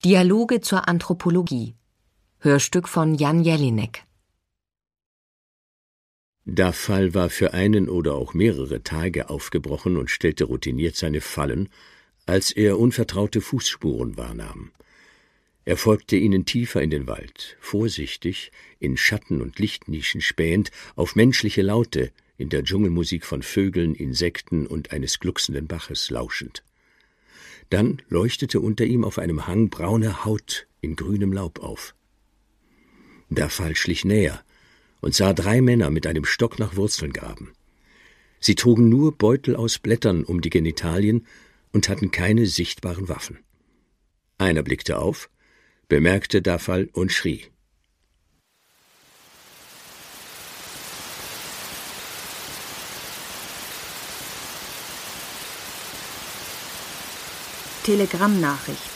Dialoge zur Anthropologie. Hörstück von Jan Jelinek. Dafal war für einen oder auch mehrere Tage aufgebrochen und stellte routiniert seine Fallen, als er unvertraute Fußspuren wahrnahm. Er folgte ihnen tiefer in den Wald, vorsichtig, in Schatten und Lichtnischen spähend, auf menschliche Laute, in der Dschungelmusik von Vögeln, Insekten und eines glucksenden Baches lauschend. Dann leuchtete unter ihm auf einem Hang braune Haut in grünem Laub auf. Dafal schlich näher und sah 3 Männer mit einem Stock nach Wurzeln graben. Sie trugen nur Beutel aus Blättern um die Genitalien und hatten keine sichtbaren Waffen. Einer blickte auf, bemerkte Dafal und schrie. Telegrammnachricht.